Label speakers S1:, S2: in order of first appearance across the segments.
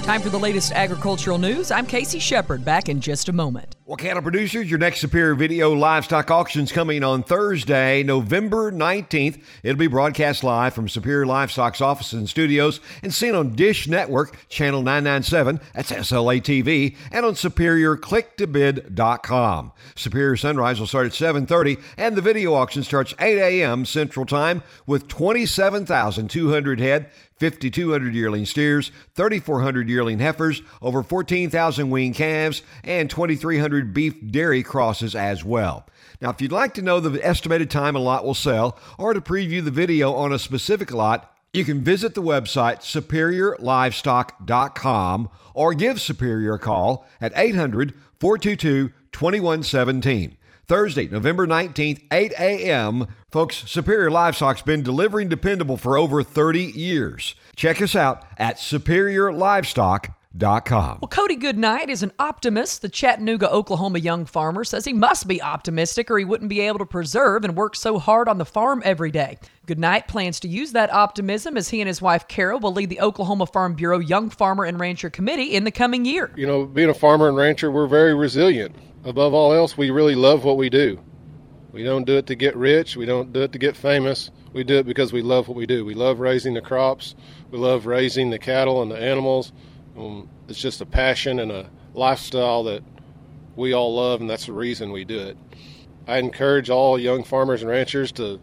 S1: Time for the latest agricultural news. I'm Casey Shepard, back in just a moment.
S2: Well, cattle producers, your next Superior Video livestock auction's coming on Thursday, November 19th. It'll be broadcast live from Superior Livestock's offices and studios and seen on Dish Network, channel 997, that's SLA TV, and on SuperiorClickToBid.com. Superior Sunrise will start at 7:30, and the video auction starts 8 a.m. Central Time with 27,200 head, 5,200 yearling steers, 3,400 yearling heifers, over 14,000 weaned calves, and 2,300 beef dairy crosses as well. Now, if you'd like to know the estimated time a lot will sell or to preview the video on a specific lot, you can visit the website superiorlivestock.com or give Superior a call at 800-422-2117. Thursday, November 19th, 8 a.m. Folks, Superior Livestock's been delivering dependable for over 30 years. Check us out at superiorlivestock.com.
S1: Well, Cody Goodnight is an optimist. The Chattanooga, Oklahoma young farmer says he must be optimistic or he wouldn't be able to preserve and work so hard on the farm every day. Goodnight plans to use that optimism as he and his wife Carol will lead the Oklahoma Farm Bureau Young Farmer and Rancher Committee in the coming year.
S3: You know, being a farmer and rancher, we're very resilient. Above all else, we really love what we do. We don't do it to get rich. We don't do it to get famous. We do it because we love what we do. We love raising the crops. We love raising the cattle and the animals. It's just a passion and a lifestyle that we all love, and that's the reason we do it. I encourage all young farmers and ranchers to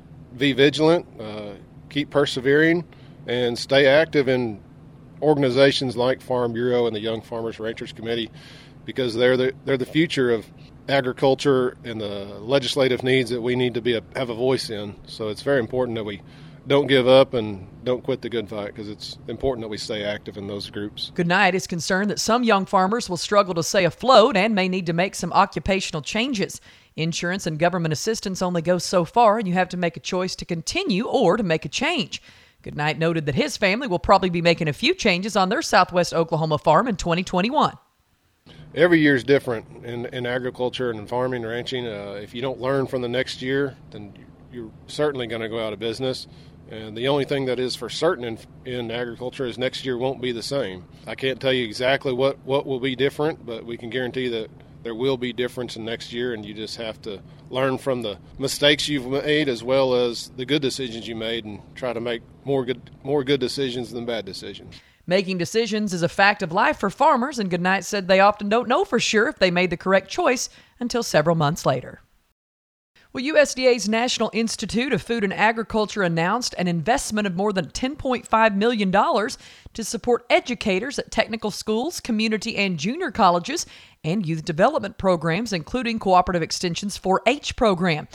S3: be vigilant, keep persevering, and stay active in organizations like Farm Bureau and the Young Farmers Ranchers Committee, because they're the future of agriculture and the legislative needs that we need to have a voice in. So it's very important that we don't give up and don't quit the good fight, because it's important that we stay active in those groups.
S1: Goodnight is concerned that some young farmers will struggle to stay afloat and may need to make some occupational changes. Insurance and government assistance only go so far, and you have to make a choice to continue or to make a change. Goodnight noted that his family will probably be making a few changes on their Southwest Oklahoma farm in 2021.
S3: Every year is different in agriculture and in farming and ranching. If you don't learn from the next year, then you're certainly going to go out of business. And the only thing that is for certain in agriculture is next year won't be the same. I can't tell you exactly what will be different, but we can guarantee that there will be difference in next year, and you just have to learn from the mistakes you've made as well as the good decisions you made, and try to make more good decisions than bad decisions.
S1: Making decisions is a fact of life for farmers, and Goodnight said they often don't know for sure if they made the correct choice until several months later. Well, USDA's National Institute of Food and Agriculture announced an investment of more than $10.5 million to support educators at technical schools, community and junior colleges, and youth development programs, including Cooperative Extension's 4-H program.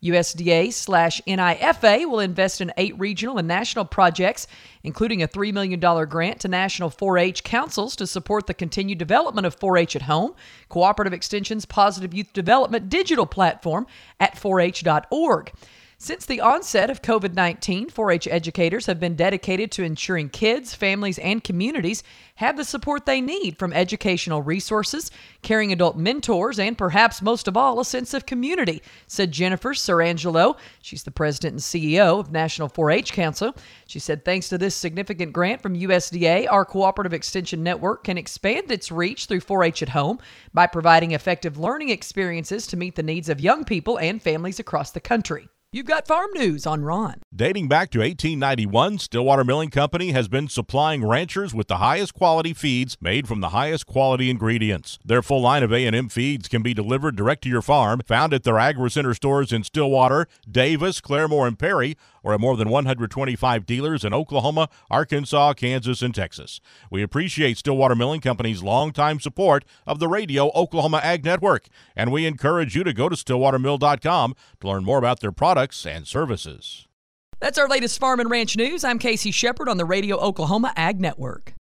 S1: USDA/NIFA will invest in 8 regional and national projects, including a $3 million grant to national 4-H councils to support the continued development of 4-H at home, Cooperative Extension's Positive Youth Development digital platform at 4h.org. Since the onset of COVID-19, 4-H educators have been dedicated to ensuring kids, families, and communities have the support they need, from educational resources, caring adult mentors, and perhaps most of all, a sense of community, said Jennifer Sarangelo. She's the president and CEO of National 4-H Council. She said, thanks to this significant grant from USDA, our Cooperative Extension Network can expand its reach through 4-H at home by providing effective learning experiences to meet the needs of young people and families across the country. You've got farm news on Ron.
S4: Dating back to 1891, Stillwater Milling Company has been supplying ranchers with the highest quality feeds made from the highest quality ingredients. Their full line of A&M feeds can be delivered direct to your farm, found at their AgriCenter stores in Stillwater, Davis, Claremore, and Perry, or at more than 125 dealers in Oklahoma, Arkansas, Kansas, and Texas. We appreciate Stillwater Milling Company's longtime support of the Radio Oklahoma Ag Network, and we encourage you to go to stillwatermill.com to learn more about their products and services.
S1: That's our latest farm and ranch news. I'm Casey Shepard on the Radio Oklahoma Ag Network.